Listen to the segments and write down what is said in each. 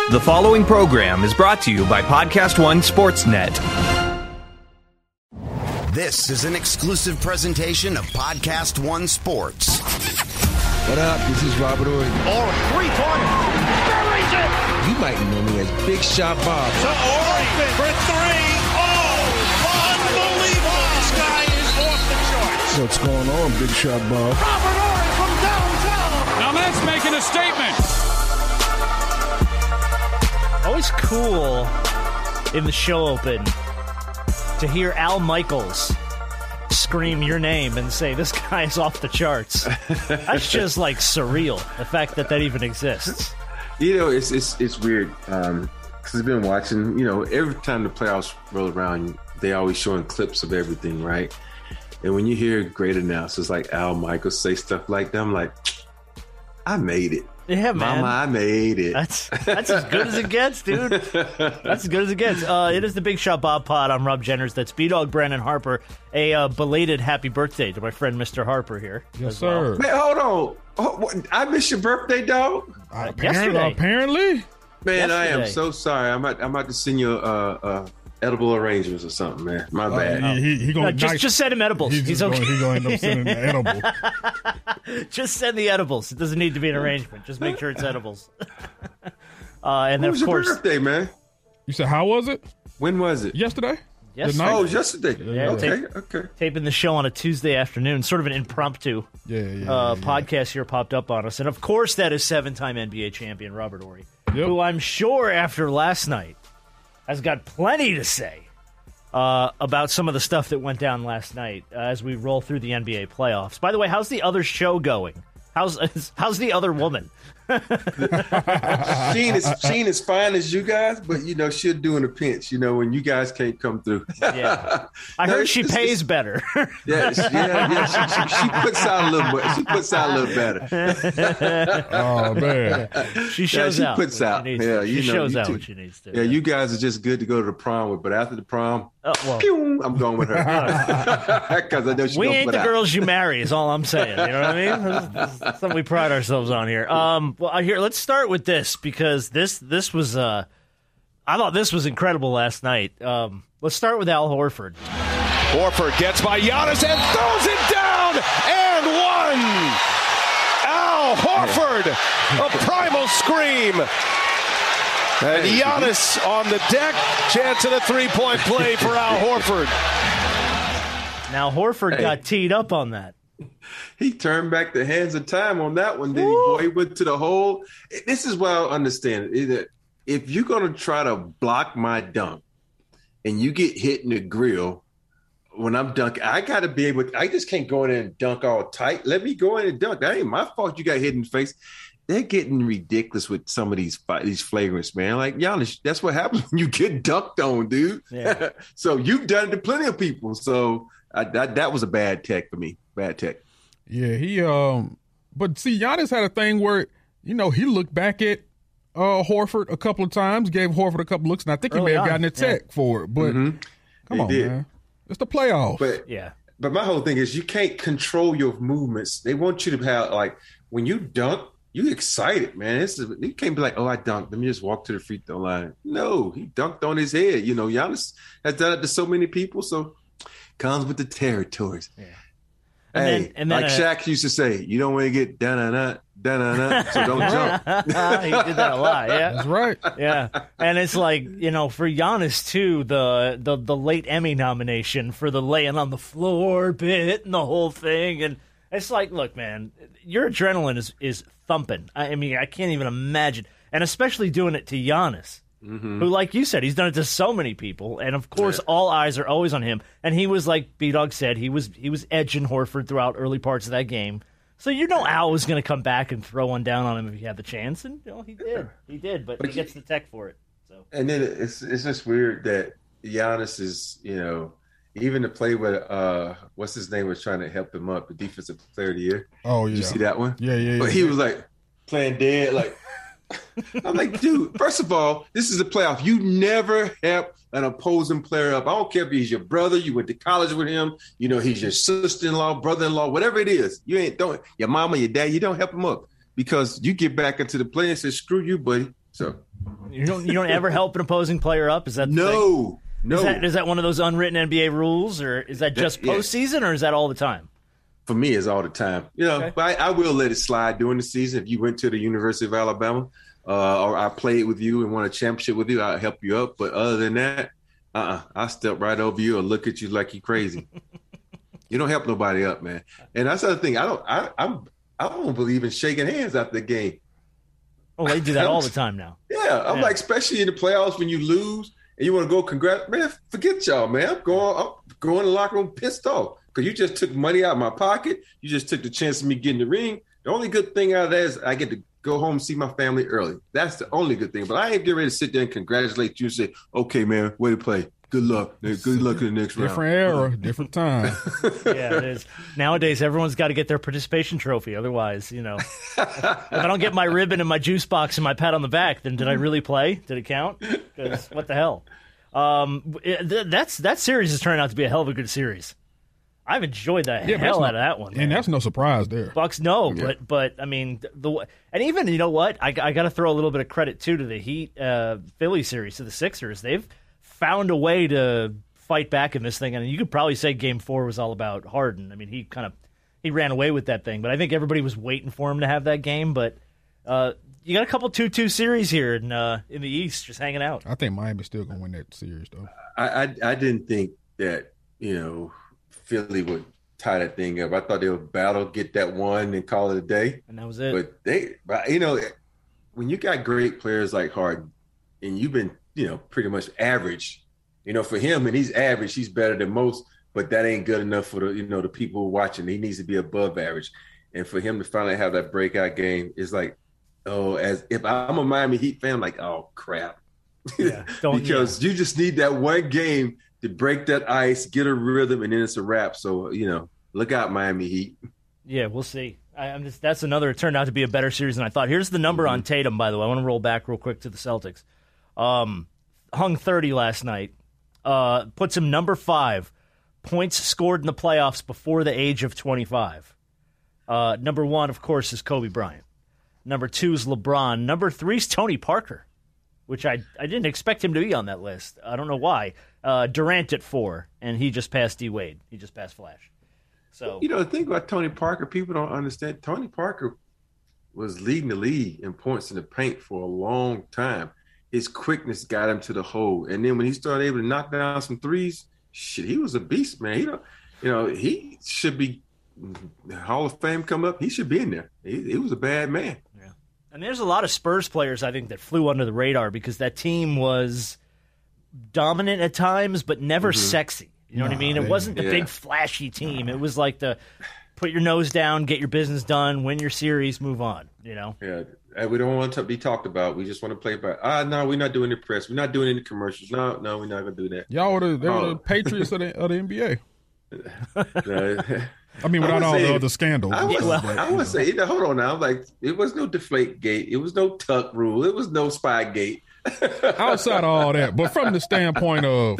The following program is brought to you by Podcast One Sportsnet. This is an exclusive presentation of Podcast One Sports. What up? This is Robert Ory. Or three-pointer. Buries it! You might know me as Big Shot Bob. To Ory for three. Oh, unbelievable. This guy is off the charts. What's going on, Big Shot Bob? Robert Ory from downtown. Now that's making a statement. Always cool in the show open to hear Al Michaels scream your name and say, this guy is off the charts. That's just like surreal, the fact that even exists. You know, it's weird because I've been watching, you know, every time the playoffs roll around, they always showing clips of everything, right? And when you hear great announcers like Al Michaels say stuff like that, I'm like, I made it. Yeah, man. Mama, I made it. That's as good as it gets, dude. That's as good as it gets. It is the Big Shot Bob Pod. I'm Rob Jenners. That's B-Dog Brandon Harper. A belated happy birthday to my friend Mr. Harper here. Yes, sir. Man, hold on. I missed your birthday, dog? Apparently. Man, Yesterday. I am so sorry. I'm about to send you edible arrangements or something, man. My bad. He No, just send him edibles. He's okay. He's going to end up sending the edible. Just send the edibles. It doesn't need to be an arrangement. Just make sure it's edibles. And then, When was of your course, birthday, man? You said, how was it? When was it? Yesterday? Yes, The sir. night? Oh, it was yesterday. Yeah, Okay. taping the show on a Tuesday afternoon, sort of an impromptu Yeah. podcast here popped up on us. And of course, that is seven-time NBA champion Robert Ory, Yep. who I'm sure after last night has got plenty to say about some of the stuff that went down last night as we roll through the NBA playoffs. By the way, how's the other show going? How's the other woman? She ain't as fine as you guys, but you know she'll do in a pinch. You know when you guys can't come through. Yeah, I heard she pays better. Yeah. She puts out a little more. She puts out a little better. Oh, man. She shows she out. puts when out. she needs Yeah, to. you She know, shows you out too. when she needs to. Yeah, you guys are just good to go to the prom with, but after the prom, well, pew, I'm going with her because I know she. we gonna ain't put the out. girls you marry, is all I'm saying. You know what I mean? This is something we pride ourselves on here. Well, here, let's start with this because this was I thought this was incredible last night. Let's start with Al Horford. Horford gets by Giannis and throws it down and one. Al Horford, a primal scream. And Giannis on the deck, chance at a three-point play for Al Horford. Now Horford got teed up on that. He turned back the hands of time on that one, did he? Boy, he went to the hole. This is what I understand. If you're going to try to block my dunk and you get hit in the grill when I'm dunking, I got to be able – I just can't go in there and dunk all tight. Let me go in and dunk. That ain't my fault you got hit in the face. They're getting ridiculous with some of these flagrants, man. Like, Giannis, that's what happens when you get dunked on, dude. Yeah. So you've done it to plenty of people. So that was a bad tech for me. Bad tech. Yeah, he but see, Giannis had a thing where, you know, he looked back at Horford a couple of times, gave Horford a couple looks, and I think he Early may have on, gotten a tech for it. But come He on, did. man. It's the playoffs. But my whole thing is you can't control your movements. They want you to have, like, when you dunk, you excited, man. You can't be like, oh, I dunked. Let me just walk to the free throw line. No, he dunked on his head. You know, Giannis has done it to so many people, so comes with the territories. Yeah. Hey, And then like Shaq used to say, you don't want to get da-na-na, so don't jump. He did that a lot, yeah. That's right. Yeah, and it's like, you know, for Giannis too, the late Emmy nomination for the laying on the floor bit and the whole thing, and it's like, look, man, your adrenaline is thumping. I mean, I can't even imagine, and especially doing it to Giannis, who, like you said, he's done it to so many people, and of course, all eyes are always on him. And he was, like B-Dog said, he was edging Horford throughout early parts of that game. So you know Al was going to come back and throw one down on him if he had the chance, and you know, he did, but he gets the tech for it. So And then it's just weird that Giannis is, you know, even the play where what's his name was trying to help him up, the defensive player of the year. Oh, yeah. Did you see that one? Yeah. But he was like playing dead, like. I'm like, dude, first of all, this is a playoff. You never help an opposing player up. I don't care if he's your brother, you went to college with him, you know, he's your sister-in-law, brother-in-law, whatever it is. You don't, your mama, your dad, you don't help him up because you get back into the play and say, screw you, buddy. So You don't ever help an opposing player up? Is that the No. Is that one of those unwritten NBA rules, or is that just postseason, or is that all the time? For me, it's all the time. Okay. But I will let it slide during the season. If you went to the University of Alabama, or I played with you and won a championship with you, I'll help you up. But other than that, I'll step right over you or look at you like you're crazy. You don't help nobody up, man. And that's the other thing. I don't believe in shaking hands after the game. Oh, they do that all the time now. Yeah, I'm like, especially in the playoffs when you lose and you want to go congrats, man. Forget y'all, man. I'm going in the locker room pissed off because you just took money out of my pocket. You just took the chance of me getting the ring. The only good thing out of that is I get to go home and see my family early. That's the only good thing. But I ain't getting ready to sit there and congratulate you and say, "Okay, man, way to play. Good luck. Good luck in the next round." Different era, different time. Yeah, it is. Nowadays, everyone's got to get their participation trophy. Otherwise, if I don't get my ribbon and my juice box and my pat on the back, then did I really play? Did it count? Because what the hell? That series has turned out to be a hell of a good series. I've enjoyed the hell out of that one, man. And that's no surprise there. Bucks, no, but I mean, and even, you know what? I got to throw a little bit of credit too to the Heat Philly series, to the Sixers. They've found a way to fight back in this thing, and you could probably say Game 4 was all about Harden. I mean, he ran away with that thing, but I think everybody was waiting for him to have that game. But you got a couple 2-2 series here in the East, just hanging out. I think Miami's still gonna win that series, though. I didn't think that Philly would tie that thing up. I thought they would battle, get that one, and call it a day. And that was it. But when you got great players like Harden, and you've been, pretty much average, for him, and he's average, he's better than most, but that ain't good enough for the people watching. He needs to be above average. And for him to finally have that breakout game is like, as if I'm a Miami Heat fan, I'm like, oh, crap. Yeah, because you just need that one game to break that ice, get a rhythm, and then it's a wrap. So, look out, Miami Heat. Yeah, we'll see. That's another. It turned out to be a better series than I thought. Here's the number on Tatum, by the way. I want to roll back real quick to the Celtics. Hung 30 last night. Puts him number 5. Points scored in the playoffs before the age of 25. Number 1, of course, is Kobe Bryant. Number 2 is LeBron. Number 3 is Tony Parker, which I didn't expect him to be on that list. I don't know why. Durant at 4, and he just passed D. Wade. He just passed Flash. So the thing about Tony Parker, people don't understand. Tony Parker was leading the league in points in the paint for a long time. His quickness got him to the hole, and then when he started able to knock down some threes, he was a beast, man. He should be Hall of Fame come up. He should be in there. He was a bad man. Yeah, and there's a lot of Spurs players I think that flew under the radar because that team was dominant at times, but never sexy. You know what I mean? It wasn't the big flashy team. It was like the put your nose down, get your business done, win your series, move on. Yeah. We don't want to be talked about. We just want to play by. No, we're not doing the press. We're not doing any commercials. No, we're not going to do that. Y'all were the Patriots of the NBA. I mean, without all the other scandals. I would say, hold on now. Like, it was no deflate gate. It was no tuck rule. It was no spy gate. Outside of all that, but from the standpoint of,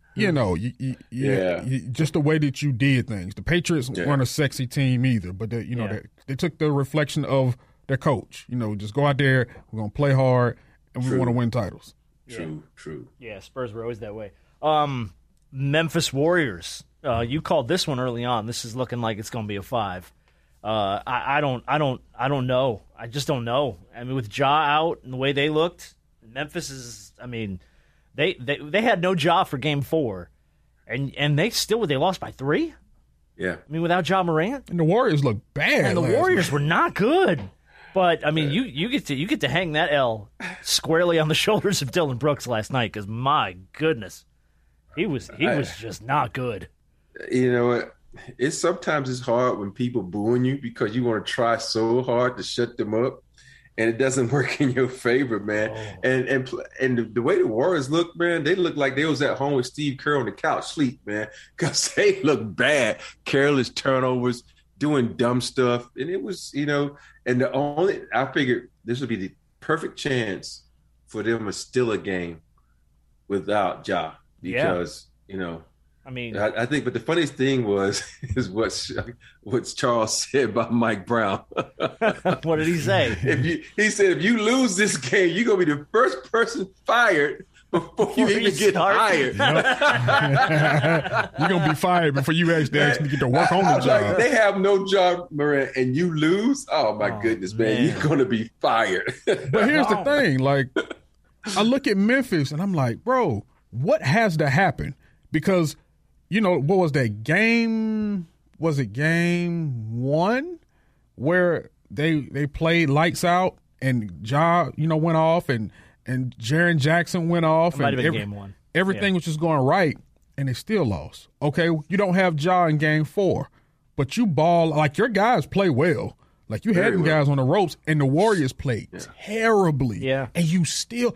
just the way that you did things. The Patriots weren't a sexy team either, but they took the reflection of their coach. Just go out there, we're going to play hard, and we want to win titles. True. Yeah, Spurs were always that way. Memphis Warriors. You called this one early on. This is looking like it's going to be a 5. I don't know. I just don't know. I mean, with Ja out and the way they looked, Memphis is. I mean, they had no Ja for Game 4, and they lost by 3. Yeah. I mean, without Ja Morant, and the Warriors look bad. And the Warriors were not good. But I mean, you get to hang that L squarely on the shoulders of Dylan Brooks last night because my goodness, he was just not good. You know what? Sometimes it's hard when people booing you because you want to try so hard to shut them up, and it doesn't work in your favor, man. Oh. And the way the Warriors look, man, they look like they was at home with Steve Kerr on the couch sleep, man, because they look bad, careless turnovers, doing dumb stuff, and it was, and I figured this would be the perfect chance for them to steal a game without Ja because, I mean, I think, but the funniest thing is what Charles said about Mike Brown. what did he say? He said, if you lose this game, you're gonna be the first person fired before you even get hired. You're gonna be fired before you actually get to work on the job. Like, they have no job, Moran, and you lose. Oh my goodness, man, you're gonna be fired. But here's the thing: like, I look at Memphis and I'm like, bro, what has to happen? Because what was that game? Was it game 1 where they played lights out and Ja went off and Jaren Jackson went off, it might have been game 1. Everything was just going right, and they still lost. Okay, you don't have Ja in game 4, but you ball like your guys play well. Like you had them guys on the ropes, and the Warriors played terribly. Yeah, and you still.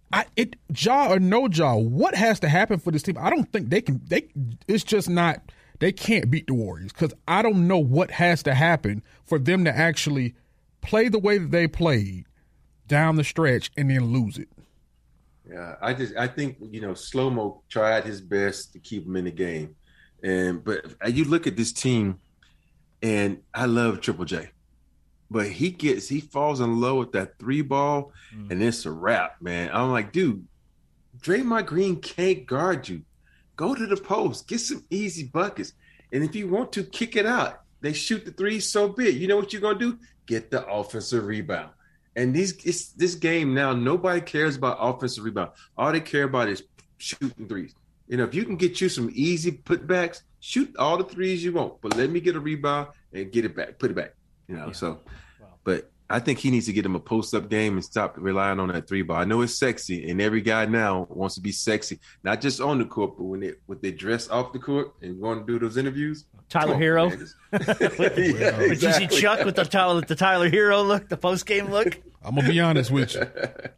Ja or no Ja, what has to happen for this team? I don't think they can. It's just not. They can't beat the Warriors because I don't know what has to happen for them to actually play the way that they played down the stretch and then lose it. Yeah, I think Slow-Mo tried his best to keep him in the game, but you look at this team, and I love Triple J. But he falls in love with that 3 ball, and it's a wrap, man. I'm like, dude, Draymond Green can't guard you. Go to the post, get some easy buckets, and if you want to, kick it out. They shoot the 3 so big. You know what you're gonna do? Get the offensive rebound. And this game now, nobody cares about offensive rebound. All they care about is shooting 3s. If you can get you some easy putbacks, shoot all the 3s you want, but let me get a rebound and get it back, put it back. So, but I think he needs to get him a post-up game and stop relying on that 3 ball. I know it's sexy, and every guy now wants to be sexy, not just on the court, but when they dress off the court and going to do those interviews. Tyler Hero. Did you see Chuck with the Tyler Hero look, the post-game look? I'm gonna be honest with you.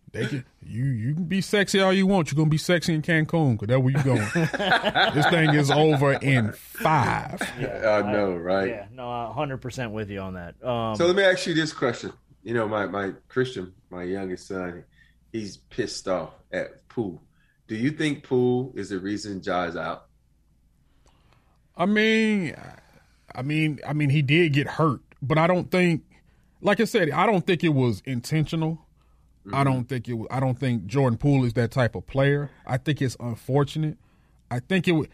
You can be sexy all you want. You're gonna be sexy in Cancun because that's where you going. This thing is over in 5. I know, right? Yeah, no, 100% with you on that. So let me ask you this question. My Christian, my youngest son, he's pissed off at Poole. Do you think Poole is the reason Ja is out? I mean, he did get hurt, but I don't think, like I said, I don't think it was intentional. Mm-hmm. I don't think Jordan Poole is that type of player. I think it's unfortunate. I think it's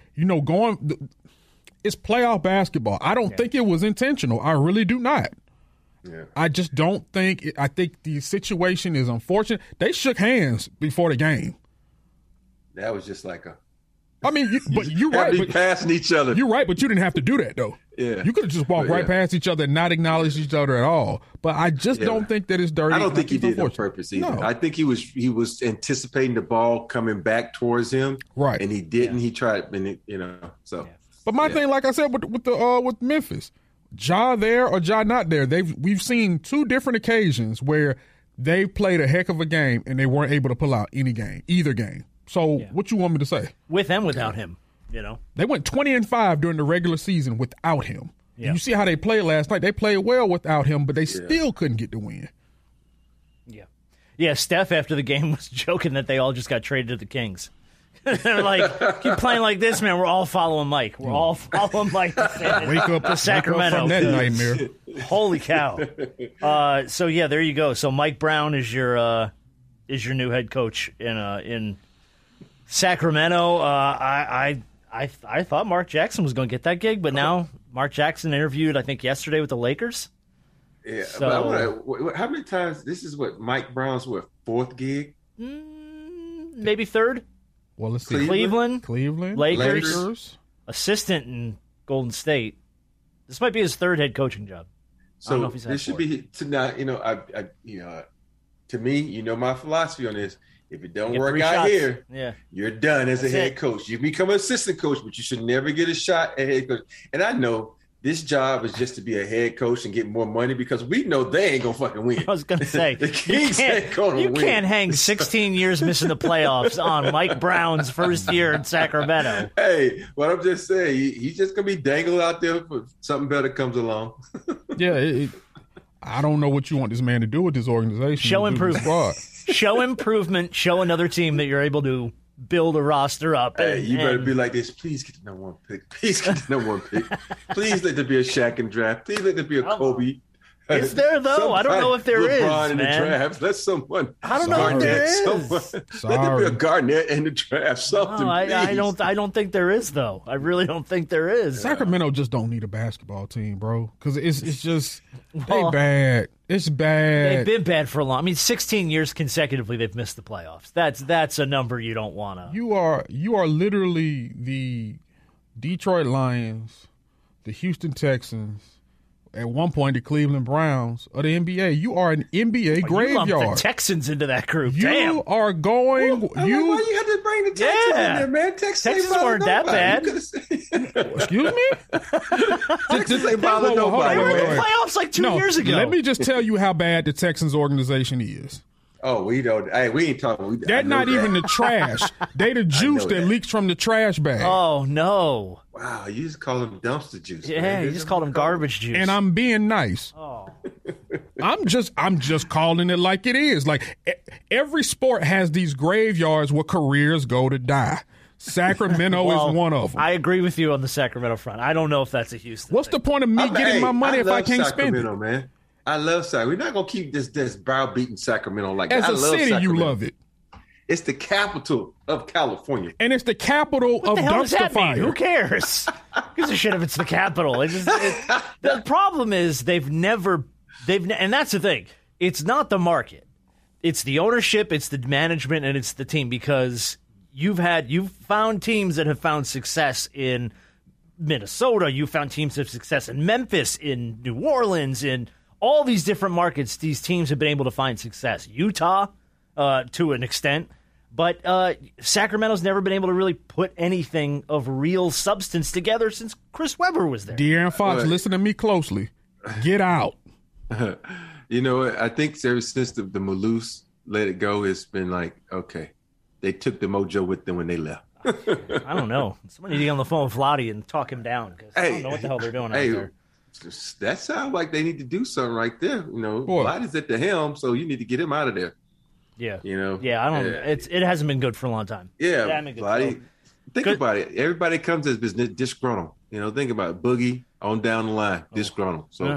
playoff basketball. I don't think it was intentional. I really do not. Yeah. I just don't think I think the situation is unfortunate. They shook hands before the game. That was just like you're right. But passing each other. You're right, but you didn't have to do that, though. Yeah. You could have just walked right past each other and not acknowledged each other at all. But I just don't think that it's dirty. I don't think he did it on purpose either. No. I think he was anticipating the ball coming back towards him. Right. And he didn't. He tried, and so. Yeah. But my thing, like I said, with Memphis, Ja there or Ja not there, we've seen 2 different occasions where they played a heck of a game and they weren't able to pull out either game. So what you want me to say? With and without him, They went 20-5 during the regular season without him. Yeah. You see how they played last night. They played well without him, but they still couldn't get the win. Yeah. Yeah, Steph after the game was joking that they all just got traded to the Kings. They're like, keep playing like this, man. We're all following Mike. We're all following Mike. Wake up to Sacramento. From that nightmare. Holy cow. So, there you go. So Mike Brown is your new head coach in Sacramento. I thought Mark Jackson was going to get that gig, but now Mark Jackson interviewed, I think, yesterday with the Lakers. Yeah. So, how many times? This is Mike Brown's 4th gig? Maybe 3rd. Well, let's see. Cleveland, Lakers, assistant in Golden State. This might be his 3rd head coaching job. So I don't know if he's this should be tonight. To me, my philosophy on this. If it don't work out here, you're done as a head coach. You become an assistant coach, but you should never get a shot at head coach. And I know this job is just to be a head coach and get more money because we know they ain't gonna fucking win. I was gonna say the Kings ain't gonna win. You can't hang 16 years missing the playoffs on Mike Brown's first year in Sacramento. Hey, what I'm just saying, he's just gonna be dangled out there for something better comes along. I don't know what you want this man to do with this organization. Show improvement. Show improvement. Show another team that you're able to build a roster up. Hey, you better be like this. Please get the number 1 pick. Please get the number 1 pick. Please let there be a Shaq in draft. Please let there be a Kobe. Is there, though? I don't know if there is, LeBron in man. the draft. Let someone. I don't know if there is. Let there be a Garnett in the draft. Something. No, I don't think there is, though. I really don't think there is. Sacramento just don't need a basketball team, bro. Because it's just they bad. It's bad. They've been bad for a long. I mean, 16 years consecutively they've missed the playoffs. That's a number you don't want to. You are literally the Detroit Lions, the Houston Texans, at one point the Cleveland Browns of the NBA. You are an NBA graveyard. You lumped the Texans into that group. You are going. Why you had to bring the Texans in there, man? Texans weren't that bad. Excuse me? Texans ain't bothered nobody. They were in the playoffs like 2 years ago. Let me just tell you how bad the Texans organization is. Oh, we don't. Hey, we ain't talking. They're not even the trash. They the juice that leaks from the trash bag. Oh no! Wow, you just call them dumpster juice. Yeah, man. you just called them garbage juice. And I'm being nice. Oh. I'm just calling it like it is. Like every sport has these graveyards where careers go to die. Sacramento is one of them. I agree with you on the Sacramento front. I don't know if that's a Houston. What's the point of me getting my money if I can't spend it? Man. I love Sacramento. We're not gonna keep this browbeating Sacramento like as that. a city. Sacramento. You love it. It's the capital of California, and it's the capital of dumpster fire. Who cares? Gives a shit if it's the capital. The problem is and that's the thing. It's not the market. It's the ownership. It's the management, and it's the team. Because you've found teams that have found success in Minnesota. You found teams that have success in Memphis, in New Orleans, in all these different markets. These teams have been able to find success. Utah, to an extent, but Sacramento's never been able to really put anything of real substance together since Chris Webber was there. De'Aaron Fox, listen to me closely. Get out. You know, I think ever since the Malouse let it go, it's been like, okay, they took the mojo with them when they left. I don't know. Somebody need to get on the phone with Vlade and talk him down because I don't know what the hell they're doing out there. That sounds like they need to do something right there. You know, Vladdy's at the helm, so you need to get him out of there. Yeah. You know? Yeah, I don't it hasn't been good for a long time. Yeah. Vladdy, think about it. Everybody comes as business disgruntled. You know, think about it. Boogie on down the line, disgruntled. So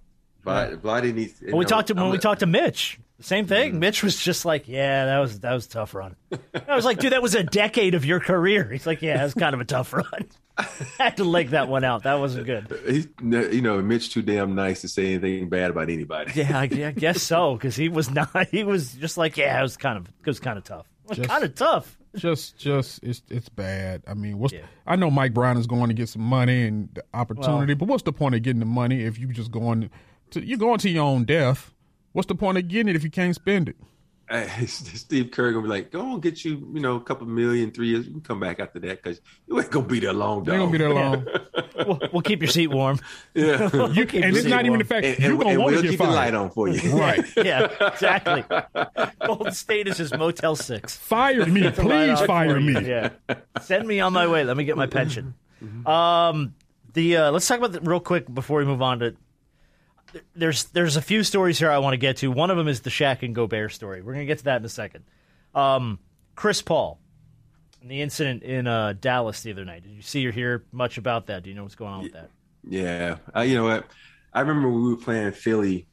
Vladdy needs when we talked to Mitch, the same thing. Mitch was just like, yeah, that was a tough run. I was like, dude, that was a decade of your career. He's like, yeah, it was kind of a tough run. I had to leg that one out. That wasn't good. Mitch too damn nice to say anything bad about anybody. Yeah, I guess so, because he was not. He was just like, yeah, it was kind of tough. It was kind of tough. It's bad. I mean, I know Mike Brown is going to get some money and the opportunity, but what's the point of getting the money if you just going to your own death? What's the point of getting it if you can't spend it? Hey, Steve Kerr gonna be like, go on, get you, a couple million, 3 years. You can come back after that because you ain't gonna be there long. Dog. You ain't gonna be there long. We'll keep your seat warm. Yeah, and it's not even the fact you're gonna want to get keep fired. The light on for you. Right? Yeah, exactly. Golden State is just Motel 6. Fire me, please fire me. Yeah, send me on my way. Let me get my pension. Let's talk about real quick before we move on to. There's a few stories here I want to get to. One of them is the Shaq and Gobert story. We're going to get to that in a second. Chris Paul and the incident in Dallas the other night. Did you see or hear much about that? Do you know what's going on with that? Yeah. You know what? I remember we were playing Philly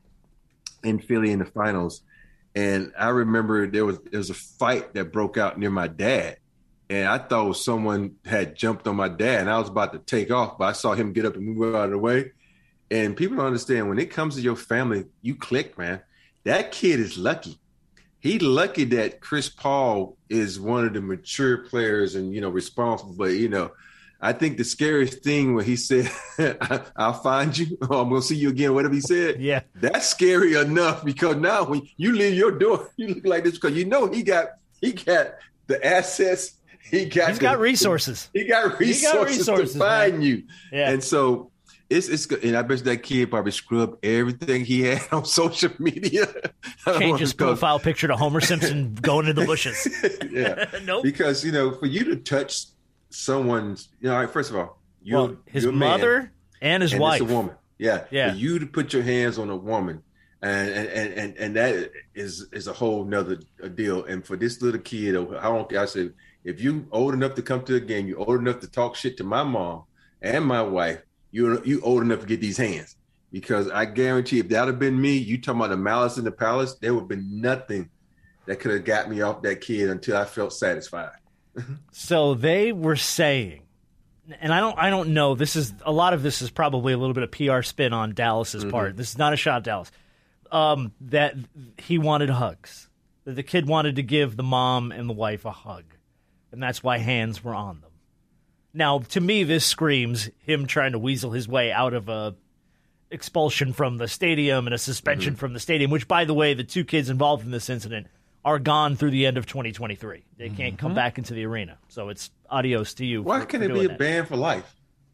in the finals, and I remember there was a fight that broke out near my dad, and I thought someone had jumped on my dad, and I was about to take off, but I saw him get up and move out of the way. And people don't understand, when it comes to your family, you click, man. That kid is lucky. He's lucky that Chris Paul is one of the mature players and, responsible. But, I think the scariest thing when he said, I'll find you, or I'm going to see you again, whatever he said. Yeah. That's scary enough because now when you leave your door, you look like this because he got the assets. He's got resources. He got resources to find you. Yeah. And so, It's good, and I bet that kid probably scrubbed everything he had on social media. Change his profile picture to Homer Simpson going into the bushes. Yeah, Nope. Because for you to touch someone's, first of all, his mother and his wife, it's a woman. Yeah, yeah. For you to put your hands on a woman, And that is a whole nother deal. And for this little kid, I said, if you old enough to come to a game, you're old enough to talk shit to my mom and my wife, you old enough to get these hands. Because I guarantee if that had been me, you talking about the malice in the palace, there would have been nothing that could have got me off that kid until I felt satisfied. So they were saying, and I don't know, a lot of this is probably a little bit of PR spin on Dallas's part. This is not a shot at Dallas. That he wanted hugs. That the kid wanted to give the mom and the wife a hug. And that's why hands were on them. Now, to me, this screams him trying to weasel his way out of a expulsion from the stadium and a suspension from the stadium, which, by the way, the two kids involved in this incident are gone through the end of 2023. They can't come back into the arena. So it's adios to you. Why can't it be a ban for life?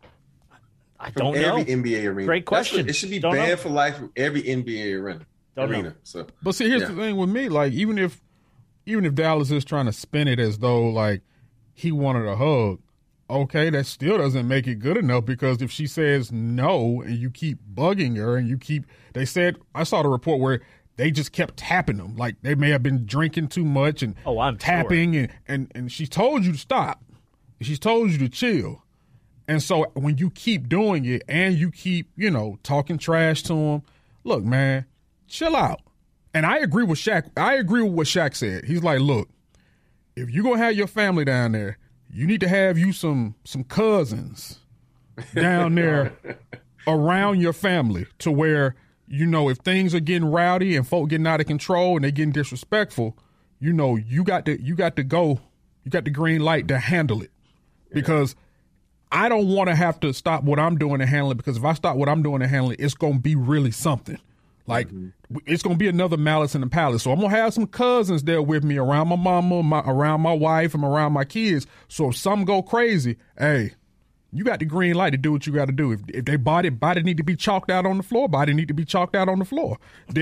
I don't know. Every NBA arena. Great question. It should be banned for life from every NBA arena. So, but see, here's the thing with me. Like, even if Dallas is trying to spin it as though like he wanted a hug, okay, that still doesn't make it good enough, because if she says no and you keep bugging her and they said, I saw the report where they just kept tapping them. Like, they may have been drinking too much and tapping sure. and she told you to stop. She's told you to chill. And so when you keep doing it and you keep, talking trash to them, look, man, chill out. And I agree with Shaq. I agree with what Shaq said. He's like, look, if you're going to have your family down there, you need to have you some cousins down there around your family to where, if things are getting rowdy and folk getting out of control and they getting disrespectful, you got to go. You got the green light to handle it. Because I don't want to have to stop what I'm doing to handle it, because if I stop what I'm doing to handle it, it's going to be really something. Like, it's going to be another malice in the palace. So I'm going to have some cousins there with me around my mama, around my wife, and around my kids. So if something go crazy, hey, you got the green light to do what you got to do. If they body need to be chalked out on the floor, body need to be chalked out on the floor.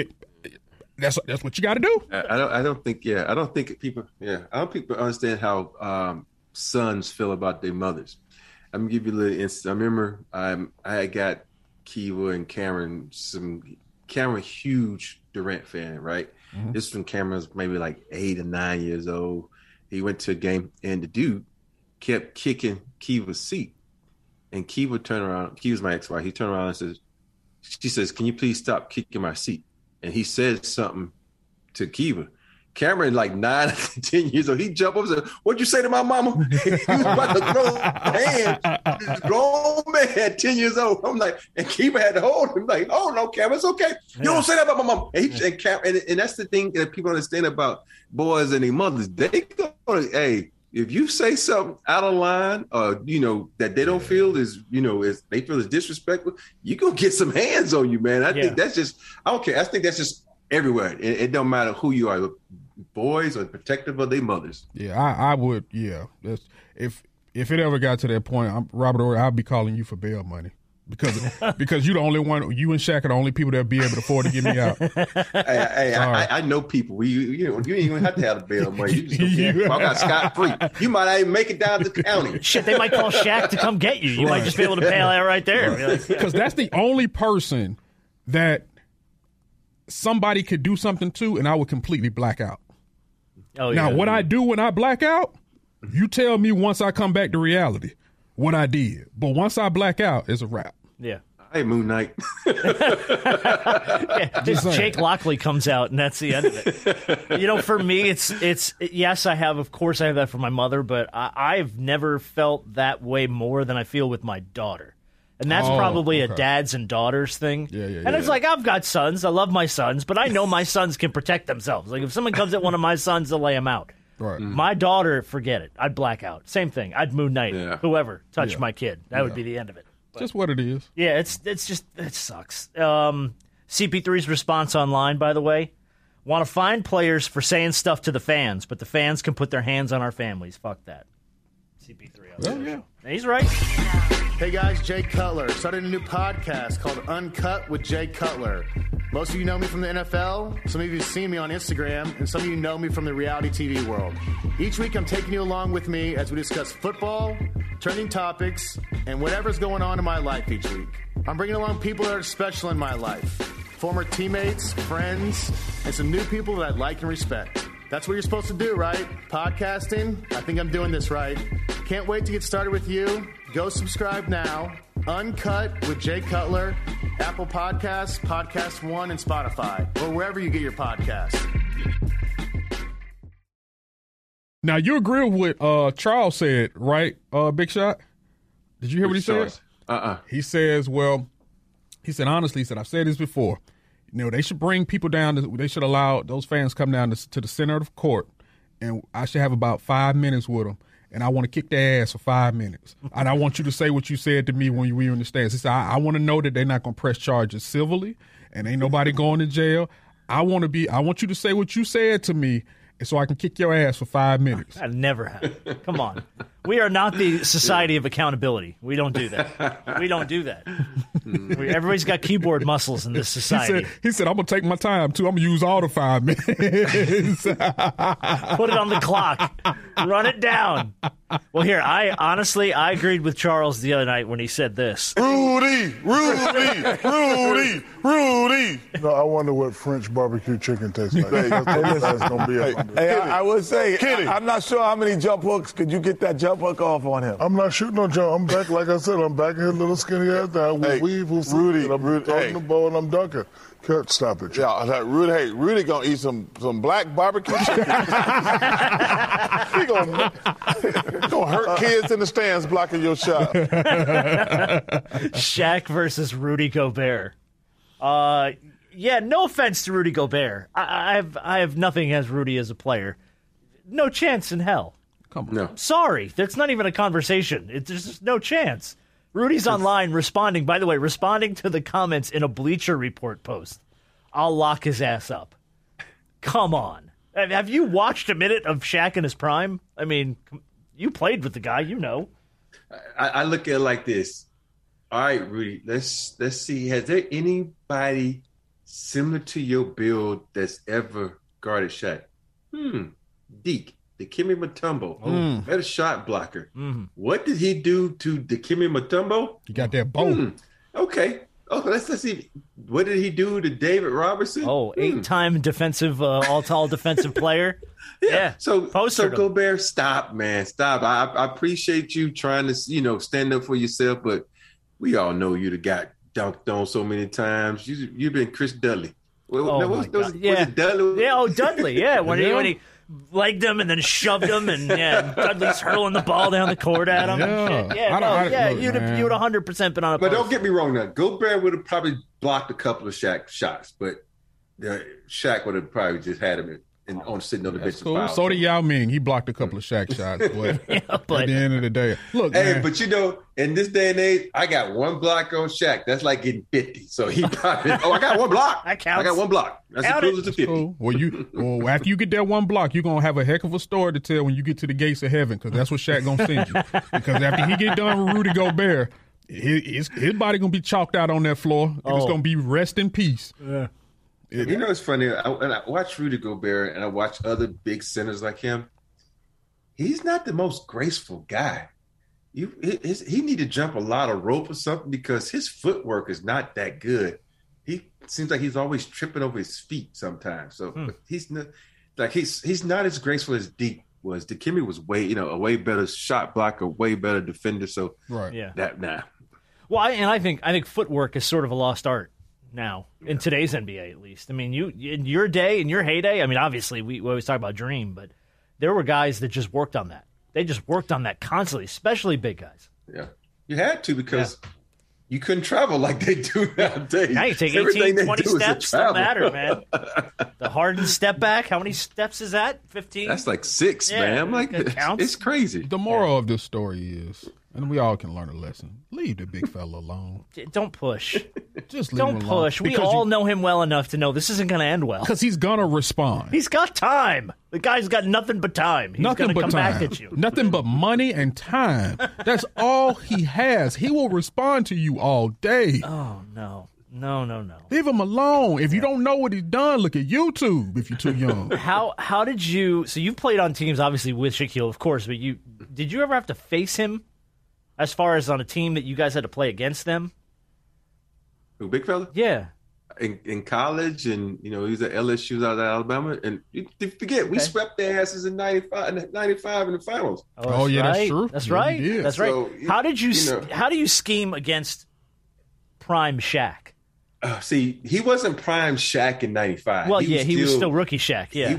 That's what you got to do. I don't think people understand how sons feel about their mothers. I'm gonna give you a little instance. I remember I got Kiva and Cameron. Cameron, huge Durant fan, right? Mm-hmm. This when Cameron's maybe like 8 or 9 years old. He went to a game and the dude kept kicking Kiva's seat. And Kiva turned around. Kiva's my ex-wife. He turned around and she says, "Can you please stop kicking my seat?" And he said something to Kiva. Cameron, like 9 or 10 years old, he jumped up and said, "What'd you say to my mama?" He was about to throw hands. This grown man, 10 years old. I'm like, and Kiva had to hold him. Like, "Oh no, Cameron, it's okay. You don't say that about my mama." And that's the thing that people understand about boys and their mothers. They go, hey, if you say something out of line, that they don't feel is they feel is disrespectful, you gonna get some hands on you, man. I think that's just, I don't care. I think that's just everywhere. It don't matter who you are. Boys are protective of their mothers. Yeah, I would. Yeah, if it ever got to that point, Robert Horry, I'll be calling you for bail money because you're the only one. You and Shaq are the only people that be able to afford to get me out. I know people. You ain't even have to have the bail money. You just I got scot free. You might not even make it down to the county. Shit, they might call Shaq to come get you. You might just be able to bail out right there. Because that's the only person that somebody could do something to, and I would completely black out. What I do when I black out, you tell me once I come back to reality what I did. But once I black out, it's a wrap. Yeah. Hey, Moon Knight. Jake Lockley comes out, and that's the end of it. For me, it's yes, I have that for my mother, but I've never felt that way more than I feel with my daughter. And that's probably a dads and daughters thing. And it's like, I've got sons. I love my sons, but I know my sons can protect themselves. Like, if someone comes at one of my sons, they'll lay him out. Right. My daughter, forget it. I'd black out. Same thing. I'd Moon Knight whoever touched my kid. That would be the end of it. But, just what it is. Yeah, it's just, it sucks. CP3's response online, by the way, want to fine players for saying stuff to the fans, but the fans can put their hands on our families. Fuck that. CP3. Yeah. He's right. Hey guys, Jay Cutler. Started a new podcast called Uncut with Jay Cutler. Most of you know me from the NFL, some of you have seen me on Instagram, and some of you know me from the reality TV world. Each week I'm taking you along with me as we discuss football, trending topics, and whatever's going on in my life each week. I'm bringing along people that are special in my life. former teammates, friends, and some new people that I like and respect. That's what you're supposed to do, right? Podcasting. I think I'm doing this right. Can't wait to get started with you. Go subscribe now. Uncut with Jay Cutler, Apple Podcasts, Podcast One, and Spotify, or wherever you get your podcasts. Now, you agree with what Charles said, right, Big Shot? Did you hear what he said? He says, honestly, I've said this before. You know, they should bring people down. They should allow those fans come down to the center of the court, and I should have about 5 minutes with them. And I want to kick their ass for 5 minutes. And I want you to say what you said to me when you were in the stands. He said, I want to know that they're not going to press charges civilly and ain't nobody going to jail. I want you to say what you said to me so I can kick your ass for 5 minutes. That never happened. Come on. We are not the Society of Accountability. We don't do that. We don't do that. Everybody's got keyboard muscles in this society. He said, I'm going to take my time, too. I'm going to use all the 5 minutes. Put it on the clock. Run it down. Well, here, I agreed with Charles the other night when he said this. Rudy. No, I wonder what French barbecue chicken tastes like. That's gonna be I would say, Kenny. I'm not sure how many jump hooks. Could you get that jump hook off on him? I'm not shooting no jump. I'm back, like I said, I'm back in his little skinny ass down. Rudy, I'm talking the ball and I'm dunking. Kurt, stop it. Yeah, Rudy gonna eat some black barbecue chicken. He gonna hurt kids in the stands blocking your shot. Shaq versus Rudy Gobert. Yeah, no offense to Rudy Gobert. I have nothing against Rudy as a player. No chance in hell. Come on. No. Sorry, that's not even a conversation. There's just no chance. Rudy's online responding to the comments in a Bleacher Report post. I'll lock his ass up. Come on. Have you watched a minute of Shaq in his prime? I mean, you played with the guy, you know. I look at it like this. All right, Rudy, let's see. Has there anybody similar to your build that's ever guarded Shaq? Deke. Dikembe Mutombo, better shot blocker. What did he do to Dikembe Mutombo? You got that bow. Okay. Oh, let's see. What did he do to David Robertson? Oh, 8-time defensive, all-tall defensive player. Yeah. So Gobert, stop, man, stop. I appreciate you trying to, stand up for yourself, but we all know you got dunked on so many times. You've been Chris Dudley. Was it Dudley? Yeah. Oh, Dudley. Yeah. When he legged him and then shoved him, and Dudley's hurling the ball down the court at him. You'd have 100% been on a But post. don't get me wrong now. Gobert would have probably blocked a couple of Shaq shots, but Shaq would have probably just had him sitting on the bench. Cool. So did Yao Ming. He blocked a couple of Shaq shots. But at the end of the day, look, hey, man. but in this day and age, I got one block on Shaq. That's like getting 50. So he probably, I got one block. That counts. I got one block. That's equivalent to 50. Cool. Well, after you get that one block, you're going to have a heck of a story to tell when you get to the gates of heaven, because that's what Shaq going to send you. Because after he get done with Rudy Gobert, his body going to be chalked out on that floor, and it's going to be rest in peace. Yeah. It's funny. I watch Rudy Gobert and I watch other big centers like him. He's not the most graceful guy. He need to jump a lot of rope or something because his footwork is not that good. He seems like he's always tripping over his feet sometimes. So but he's not as graceful as Deke was. Dikembe was a way better shot blocker, way better defender. So Well, I think footwork is sort of a lost art now in today's NBA, at least. I mean, you in your day, in your heyday. I mean, obviously we always talk about Dream, but there were guys that just worked on that. They just worked on that constantly, especially big guys. Yeah, you had to because you couldn't travel like they do nowadays. Now you take 18, 20 steps, don't matter, man. The Harden step back, how many steps is that? 15? That's like 6, man. I'm like, it's crazy. The moral of this story is, and we all can learn a lesson, leave the big fella alone. Don't push. Just leave him Don't alone. push. We all know him well enough to know this isn't going to end well. Because he's going to respond. He's got time. The guy's got nothing but time. He's going to come back at you. Nothing but money and time. That's all he has. He will respond to you all day. Oh, no. Leave him alone. If you don't know what he's done, look at YouTube if you're too young. How did you – so you played on teams, obviously, with Shaquille, of course, but did you ever have to face him as far as on a team that you guys had to play against them? Who, big fella? Yeah. in college, and he was at LSU out of Alabama. And you forget, we swept their asses in 95 in the finals. Oh yeah, right. That's true. That's yeah, right. That's right. So, how do you scheme against prime Shaq? See, he wasn't prime Shaq in 95. Well, he was still rookie Shaq. Yeah,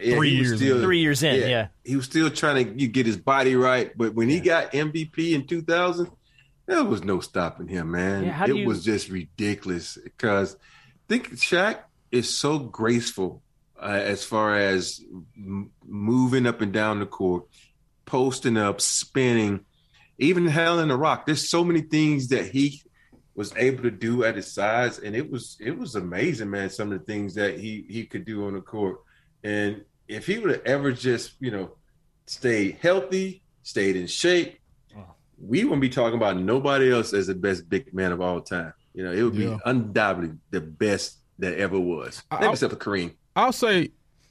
3 years in. Yeah, he was still trying to get his body right. But when he got MVP in 2000, there was no stopping him, man. Yeah, it was just ridiculous because I think Shaq is so graceful as far as moving up and down the court, posting up, spinning, even handling the rock. There's so many things that he was able to do at his size, and it was amazing, man, some of the things that he could do on the court. And if he would have ever just, stayed healthy, stayed in shape, we wouldn't be talking about nobody else as the best big man of all time. It would be undoubtedly the best that ever was, except for Kareem. I'll say,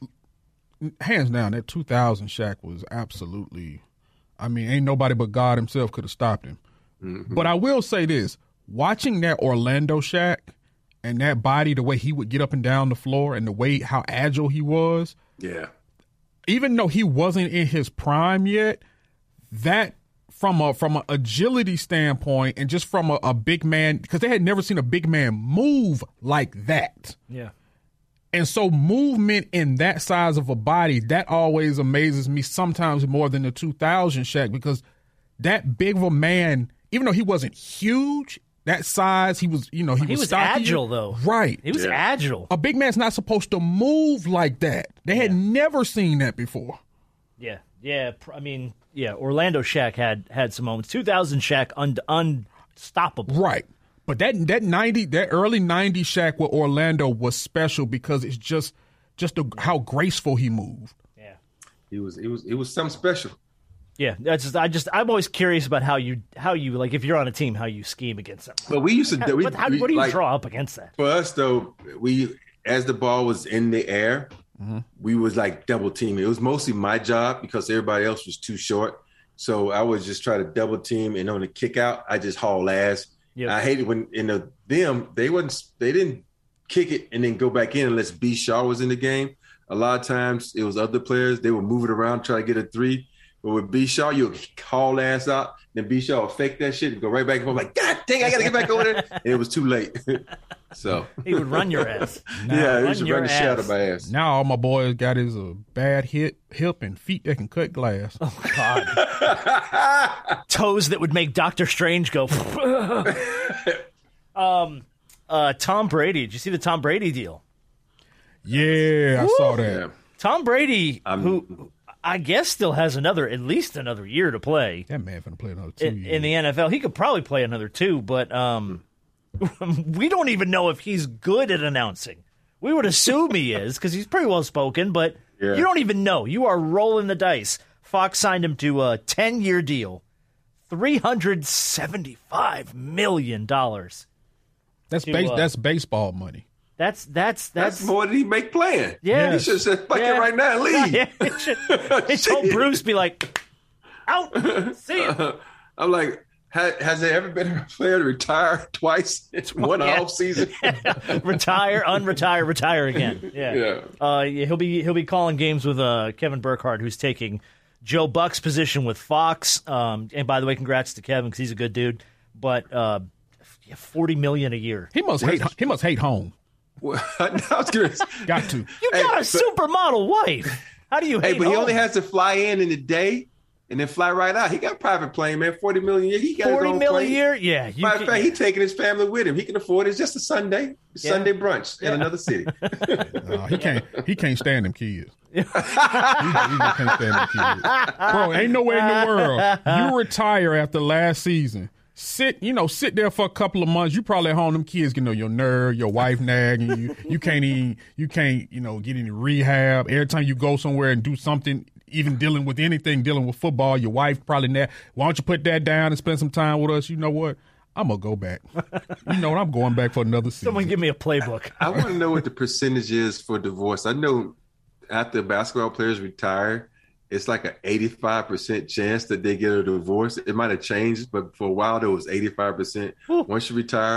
hands down, that 2000 Shaq was absolutely, ain't nobody but God himself could have stopped him. Mm-hmm. But I will say this, watching that Orlando Shaq and that body, the way he would get up and down the floor and the way how agile he was. Yeah. Even though he wasn't in his prime yet, that from an agility standpoint and just from a big man, because they had never seen a big man move like that. Yeah. And so movement in that size of a body, that always amazes me sometimes more than the 2000 Shaq, because that big of a man, even though he wasn't huge, that size, he was stocky. Agile, though. Right. He was agile. A big man's not supposed to move like that. They had never seen that before. Yeah. Yeah. Orlando Shaq had some moments. 2000 Shaq, unstoppable. Right. But that early 90s Shaq with Orlando was special because it's just how graceful he moved. Yeah. It was something special. Yeah, I'm always curious about how you like, if you're on a team, how you scheme against them. But we used to what do you draw up against that? For us though, as the ball was in the air, we was like double teaming. It was mostly my job because everybody else was too short. So I would just try to double team, and on the kick out, I just haul ass. Yep. I hated when they didn't kick it and then go back in unless B. Shaw was in the game. A lot of times it was other players. They would move it around, try to get a three. But with B. Shaw, you'll haul ass out. Then B. Shaw will fake that shit and go right back and forth like, God dang, I got to get back over there. And it was too late. So he would run your ass. He used to run the shit out of my ass. Now all my boys got is a bad hip and feet that can cut glass. Oh, God. Toes that would make Doctor Strange go. Tom Brady. Did you see the Tom Brady deal? Yeah, I saw that. Yeah. Tom Brady, who I guess still has at least another year to play. That man finna play another 2 years. In the NFL. He could probably play another 2, but we don't even know if he's good at announcing. We would assume he is because he's pretty well spoken, but you don't even know. You are rolling the dice. Fox signed him to a 10-year deal, $375 million. That's baseball money. That's more than he make playing. Yeah, he should have said, "Fuck it right now and leave." Yeah, he told Bruce, "Be like, out, see ya." I'm like, has there ever been a player to retire twice? It's one off season. Retire, unretire, retire again. Yeah. He'll be calling games with Kevin Burkhardt, who's taking Joe Buck's position with Fox. And by the way, congrats to Kevin because he's a good dude. But $40 million a year. He must hate home. Well, I was curious. Got to. You got a supermodel wife. How do you hate but home? He only has to fly in the day and then fly right out. He got a private plane, man. $40 million a year. He got $40 million a year? Yeah. Matter of fact, he's taking his family with him. He can afford it. It's just a Sunday Sunday brunch in another city. No, he can't stand them kids. he can't stand them kids. Bro, ain't nowhere in the world you retire after last season. Sit there for a couple of months. You probably at home, them kids get your nerve, your wife nagging you. You can't get any rehab. Every time you go somewhere and do something, even dealing with football, your wife probably nag. Why don't you put that down and spend some time with us? You know what? I'm going to go back. I'm going back for another season. Someone give me a playbook. I want to know what the percentage is for divorce. I know after basketball players retire, it's like an 85% chance that they get a divorce. It might have changed, but for a while there was 85%. Once you retire,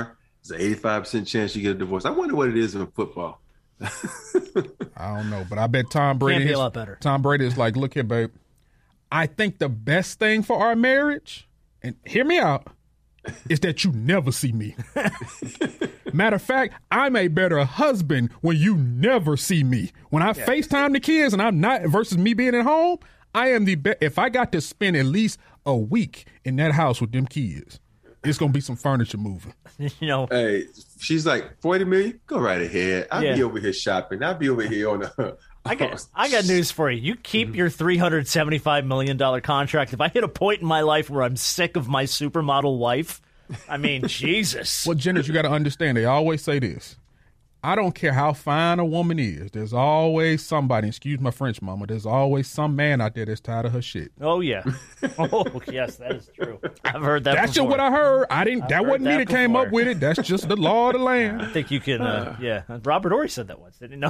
there's an 85% chance you get a divorce. I wonder what it is in football. I don't know, but I bet Tom Brady Can't be a lot better. Tom Brady is like, look here, babe. I think the best thing for our marriage, and hear me out, is that you never see me. Matter of fact, I'm a better husband when you never see me. When I FaceTime the kids and I'm not, versus me being at home, I am the best. If I got to spend at least a week in that house with them kids, it's going to be some furniture moving. Hey, she's like, 40 million? Go right ahead. I'll be over here shopping. I'll be over here on the... I got news for you. You keep your $375 million contract. If I hit a point in my life where I'm sick of my supermodel wife, I mean, Jesus. Well, Jenners, you got to understand, they always say this. I don't care how fine a woman is. There's always somebody, excuse my French, mama, there's always some man out there that's tired of her shit. Oh, yeah. Oh, yes, that is true. I've heard that That's before. just what I heard. That wasn't me that came up with it. That's just the law of the land. I think you can, Robert Horry said that once, didn't he? No.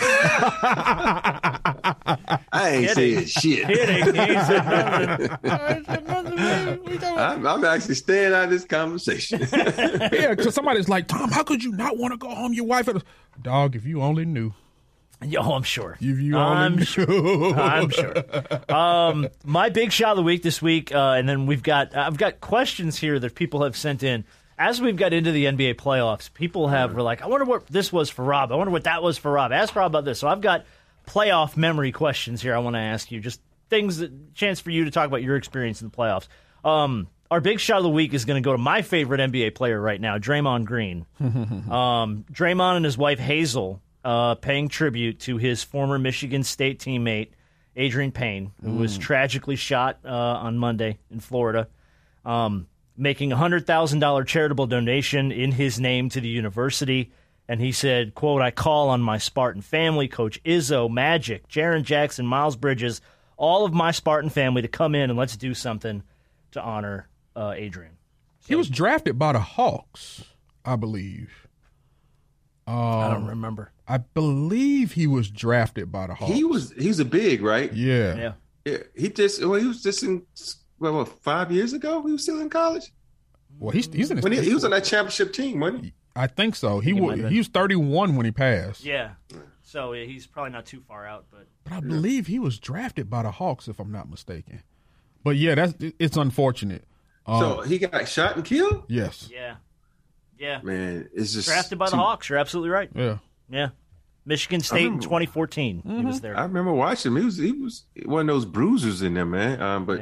I ain't saying shit. Kidding. He said I'm actually staying out of this conversation. Yeah, because somebody's like, Tom, how could you not want to go home? Your wife, dog, if you only knew. Oh, I'm sure. If you only knew. I'm sure. My big shot of the week this week, and then I've got questions here that people have sent in. As we've got into the NBA playoffs, people were like, I wonder what this was for Rob. I wonder what that was for Rob. Ask Rob about this. So I've got playoff memory questions here I want to ask you. Just chance for you to talk about your experience in the playoffs. Our big shot of the week is going to go to my favorite NBA player right now, Draymond Green. Draymond and his wife Hazel paying tribute to his former Michigan State teammate, Adrian Payne, who was tragically shot on Monday in Florida, making a $100,000 charitable donation in his name to the university. And he said, quote, I call on my Spartan family, Coach Izzo, Magic, Jaren Jackson, Miles Bridges, all of my Spartan family to come in and let's do something to honor Adrian. He was drafted by the Hawks, I believe. I don't remember. I believe he was drafted by the Hawks. He's a big, right? Yeah. He was just in 5 years ago. He was still in college. Well, he's in his he was on that championship team, wasn't he? I think so. He was 31 when he passed. Yeah. So he's probably not too far out, but I believe he was drafted by the Hawks, if I'm not mistaken. But yeah, it's unfortunate. So he got shot and killed? Yes. Yeah. Man, it's just drafted by the Hawks. You're absolutely right. Yeah. Michigan State in 2014. He was there. I remember watching him. He was one of those bruisers in there, man.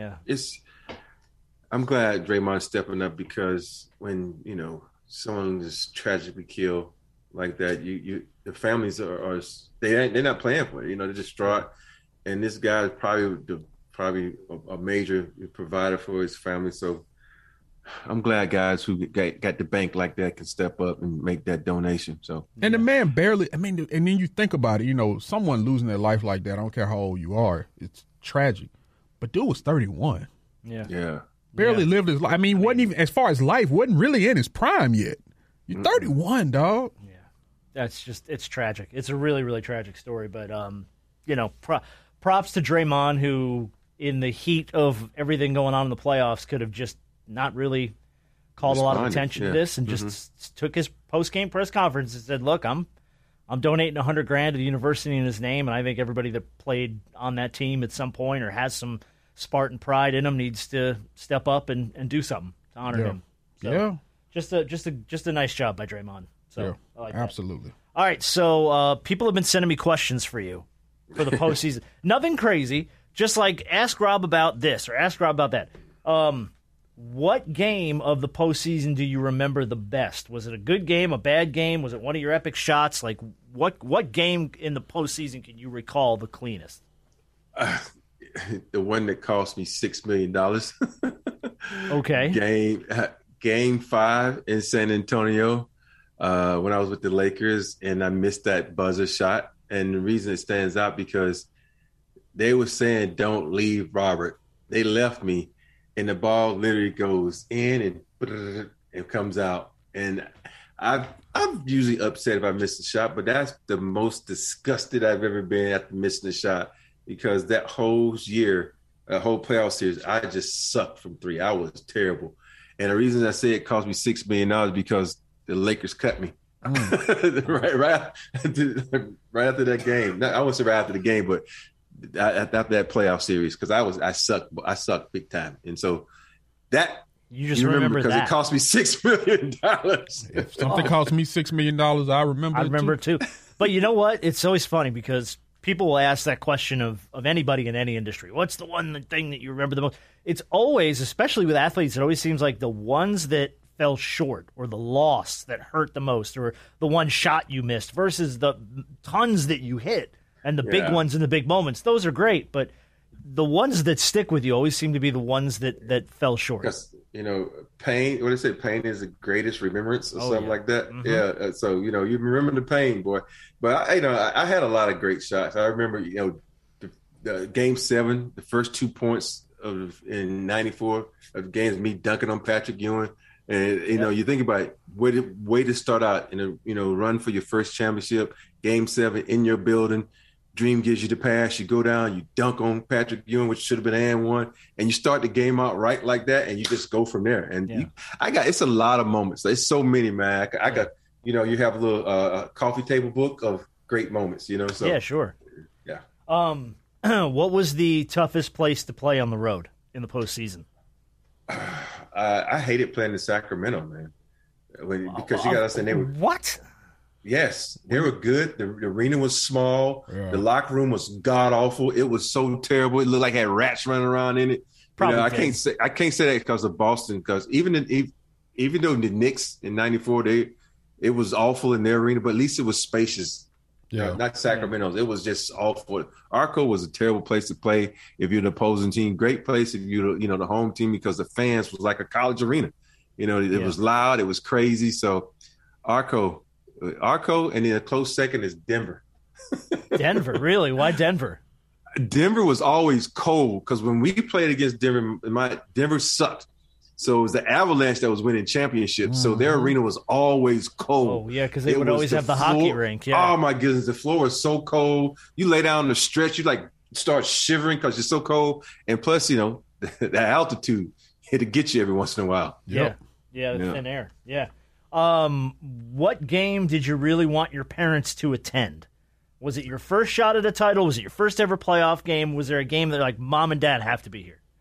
I'm glad Draymond's stepping up because when someone is tragically killed like that, the families they're not playing for it. They're distraught, and this guy is probably a major provider for his family. So I'm glad guys who got the bank like that can step up and make that donation. So and the man barely. I mean, and then you think about it. Someone losing their life like that. I don't care how old you are. It's tragic. But dude was 31. Yeah. Barely lived his life. I mean, wasn't even, as far as life, wasn't really in his prime yet. You're 31, dog. Yeah. It's tragic. It's a really, really tragic story. But, props to Draymond, who in the heat of everything going on in the playoffs could have just not really called a lot of attention to this and just took his post-game press conference and said, look, I'm donating $100,000 to the university in his name, and I think everybody that played on that team at some point or has some Spartan pride in him needs to step up and do something to honor him. So, just a nice job by Draymond. So I like that. Absolutely. All right, so people have been sending me questions for you for the postseason. Nothing crazy, just like ask Rob about this or ask Rob about that. What game of the postseason do you remember the best? Was it a good game, a bad game? Was it one of your epic shots? Like what game in the postseason can you recall the cleanest? The one that cost me $6 million. Okay. Game 5 in San Antonio when I was with the Lakers, and I missed that buzzer shot. And the reason it stands out because they were saying, don't leave Robert. They left me, and the ball literally goes in and it comes out. And I'm usually upset if I miss a shot, but that's the most disgusted I've ever been after missing a shot. Because that whole year, that whole playoff series, I just sucked from three. I was terrible. And the reason I say it cost me $6 million because the Lakers cut me. right after that game. I wouldn't say right after the game, but after that playoff series, because I sucked big time, and so that you just remember because that. It cost me $6 million. If something cost me $6 million, I remember it too. But you know what? It's always funny because people will ask that question of anybody in any industry. What's the one thing that you remember the most? It's always, especially with athletes, it always seems like the ones that fell short or the loss that hurt the most or the one shot you missed versus the tons that you hit and the big ones in the big moments. Those are great, but the ones that stick with you always seem to be the ones that fell short. Because, pain, what do they say? Pain is the greatest remembrance or something like that. Mm-hmm. Yeah. So, you remember the pain, boy. But, I had a lot of great shots. I remember, the Game 7, the first 2 points in 94 of the games, me dunking on Patrick Ewing. And, you think about it, way to start out in a, run for your first championship, Game 7 in your building. Dream gives you the pass. You go down, you dunk on Patrick Ewing, which should have been and one, and you start the game out right like that, and you just go from there. And it's a lot of moments. There's so many, man. I got, you have a little coffee table book of great moments, So yeah, sure. Yeah. What was the toughest place to play on the road in the postseason? I hated playing in Sacramento, man. Because you got to understand they were what? Yes, they were good. The arena was small. Yeah. The locker room was god awful. It was so terrible. It looked like it had rats running around in it. I can't say that because of Boston. Because even though the Knicks in '94 it was awful in their arena, but at least it was spacious. Yeah, not Sacramento's. It was just awful. Arco was a terrible place to play if you're an opposing team. Great place if you're the home team because the fans was like a college arena. It was loud. It was crazy. So Arco, and then a close second is Denver. Denver, really? Why Denver? Denver was always cold because when we played against Denver, Denver sucked. So it was the Avalanche that was winning championships. Mm-hmm. So their arena was always cold. Oh, yeah, because they would always have the hockey rink. Yeah. Oh, my goodness. The floor was so cold. You lay down on the stretch, you start shivering because you're so cold. And plus, the altitude, it'll get you every once in a while. Yep. Yeah, the thin air. Yeah. What game did you really want your parents to attend? Was it your first shot at a title? Was it your first ever playoff game? Was there a game that mom and dad have to be here?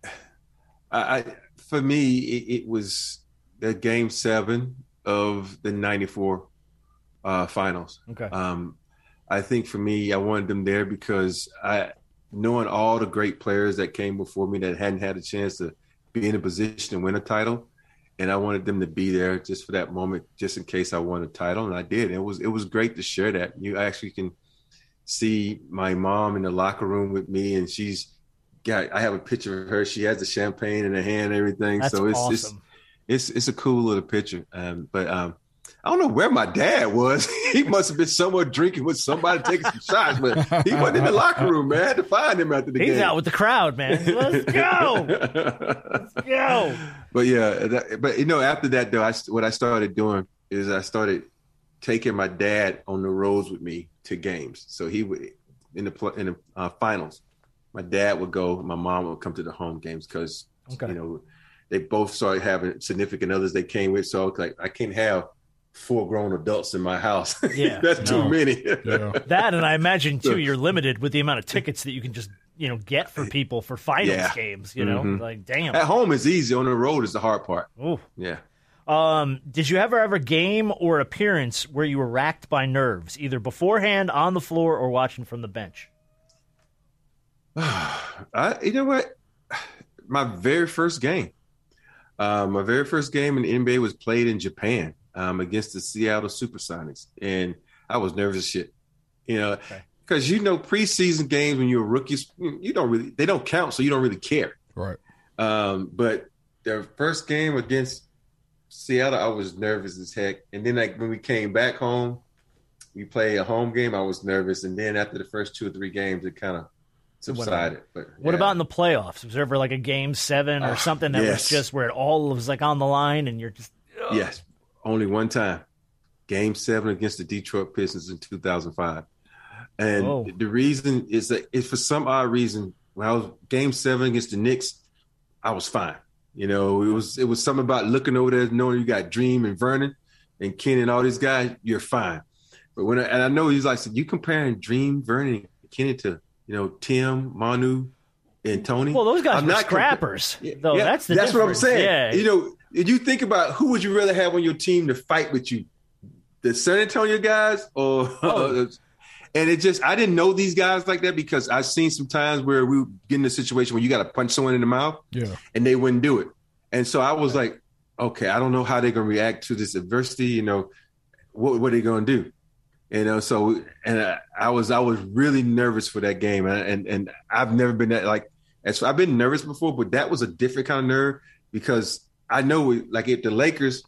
For me, it was the Game 7 of the '94 finals. Okay. I think for me, I wanted them there because knowing all the great players that came before me that hadn't had a chance to be in a position to win a title, and I wanted them to be there just for that moment, just in case I won a title, and I did. It was great to share that. You actually can see my mom in the locker room with me, and I have a picture of her. She has the champagne in her hand and everything. That's so it's awesome. It's a cool little picture. But I don't know where my dad was. He must have been somewhere drinking with somebody taking some shots, but he wasn't in the locker room, man. I had to find him after the game. He's out with the crowd, man. Let's go. Let's go. But yeah, after that though, what I started doing is I started taking my dad on the roads with me to games. So he would in the finals. My dad would go, my mom would come to the home games because, they both started having significant others they came with. So I can't have 4 grown adults in my house. Yeah, that's too many. Yeah. That, and I imagine too, you're limited with the amount of tickets that you can just, get for people for finals games, Mm-hmm. Damn. At home is easy. On the road is the hard part. Ooh. Yeah. Did you ever have a game or appearance where you were racked by nerves, either beforehand, on the floor, or watching from the bench? You know what? My very first game in the NBA was played in Japan against the Seattle Supersonics, and I was nervous as shit. Because preseason games when you're rookies, they don't count, so you don't really care. Right. But their first game against Seattle, I was nervous as heck, and then when we came back home, we played a home game. I was nervous, and then after the first 2 or 3 games, it kind of subsided. What about in the playoffs? Was there ever a Game 7 or something that was just where it all was on the line and you're just Yes, only one time. Game 7 against the Detroit Pistons in 2005. And the reason is that for some odd reason, when I was Game 7 against the Knicks, I was fine. It was something about looking over there, knowing you got Dream and Vernon. and Kenny and all these guys, you're fine. But and I know he's like, so you comparing Dream, Vernon, and Kenny to, Tim, Manu, and Tony. Well, those guys are scrappers. Though that's what I'm saying. Yeah. If you think about who would you rather have on your team to fight with you, the San Antonio guys or and it just, I didn't know these guys like that because I've seen some times where we would get in a situation where you got to punch someone in the mouth and they wouldn't do it. And so I was like, okay, I don't know how they're going to react to this adversity. What are they going to do? So, and I was really nervous for that game. And I've never been that I've been nervous before, but that was a different kind of nerve because I know if the Lakers,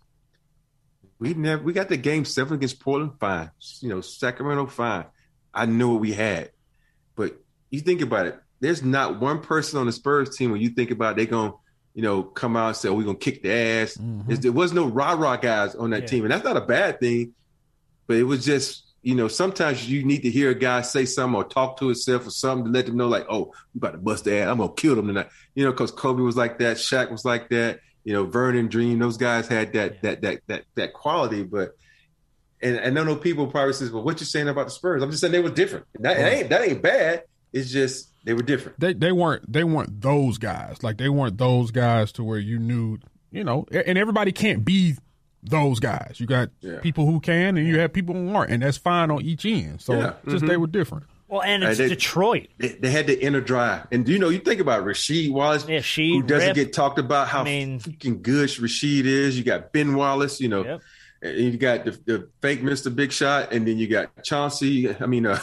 we got the game 7 against Portland, fine. Sacramento, fine. I knew what we had. But you think about it, there's not one person on the Spurs team when you think about they're going to, come out and say, we're going to kick the ass. Mm-hmm. There was no rah-rah guys on that team. And that's not a bad thing. But it was just, sometimes you need to hear a guy say something or talk to himself or something to let them know, we about to bust their ass. I'm going to kill them tonight. Because Kobe was like that. Shaq was like that. Vernon, Dream, those guys had that quality. But and I know people probably says, well, what you saying about the Spurs? I'm just saying they were different. That ain't bad. It's just they were different. They weren't those guys. They weren't those guys to where you knew, and everybody can't be those guys. You got people who can and you have people who aren't, and that's fine on each end. So they were different. Well, and it's Detroit. They had the inner drive. And, you think about Rasheed Wallace, who doesn't get talked about how freaking good Rasheed is. You got Ben Wallace, and you got the fake Mr. Big Shot, and then you got Chauncey. You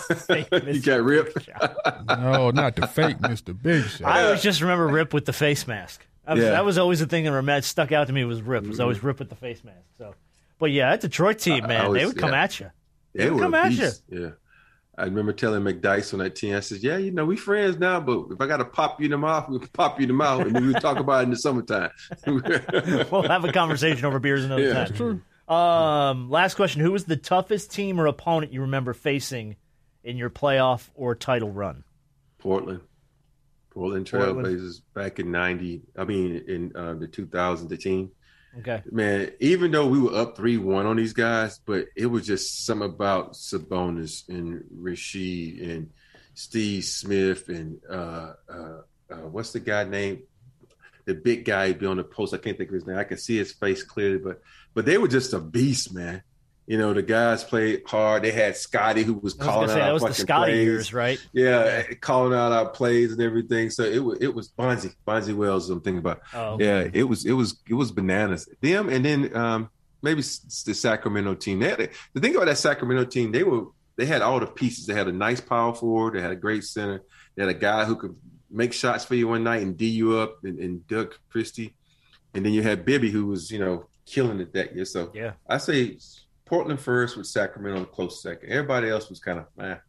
got Rip. No, not the fake Mr. Big Shot. I always just remember Rip with the face mask. That was always the thing that stuck out to me was Rip. It was always Rip with the face mask. So, but that Detroit team, man, they would come at you. They would come at you. Yeah. I remember telling McDyess on that team, I said, we friends now, but if I got to pop you in the mouth, we'll pop you in the mouth, and then we'll talk about it in the summertime. We'll have a conversation over beers another time. True. Last question. Who was the toughest team or opponent you remember facing in your playoff or title run? Portland Trailblazers back in the 2000, the team. Okay. Man, even though we were up 3-1 on these guys, but it was just something about Sabonis and Rasheed and Steve Smith and what's the guy named? The big guy be on the post. I can't think of his name. I can see his face clearly, but they were just a beast, man. The guys played hard. They had Scotty who was calling out our fucking plays. That was the Scotty years, right? Yeah, calling out our plays and everything. So it was Bonzi Wells. I'm thinking about. Oh, okay. Yeah, it was bananas. Them and then maybe the Sacramento team. The thing about that Sacramento team, they had all the pieces. They had a nice power forward. They had a great center. They had a guy who could make shots for you one night and D you up, and Doug Christie. And then you had Bibby who was killing it that year. So I say Portland first with Sacramento a close second. Everybody else was kind of, Well,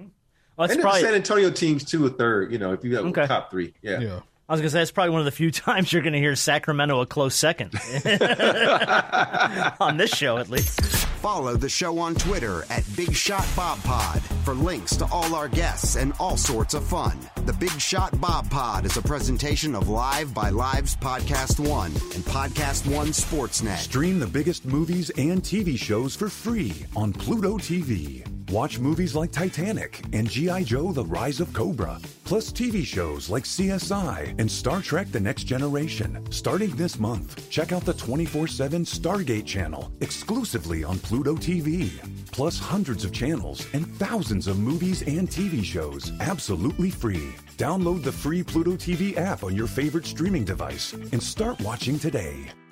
and the San Antonio teams 2 or 3rd, if you got top 3. Yeah. I was going to say, it's probably one of the few times you're going to hear Sacramento a close second. On this show, at least. Follow the show on Twitter at Big Shot Bob Pod for links to all our guests and all sorts of fun. The Big Shot Bob Pod is a presentation of Live by Live's Podcast One and Podcast One Sportsnet. Stream the biggest movies and TV shows for free on Pluto TV. Watch movies like Titanic and G.I. Joe: The Rise of Cobra, plus TV shows like CSI and Star Trek: The Next Generation. Starting this month, check out the 24/7 Stargate channel exclusively on Pluto TV. Plus hundreds of channels and thousands of movies and TV shows absolutely free. Download the free Pluto TV app on your favorite streaming device and start watching today.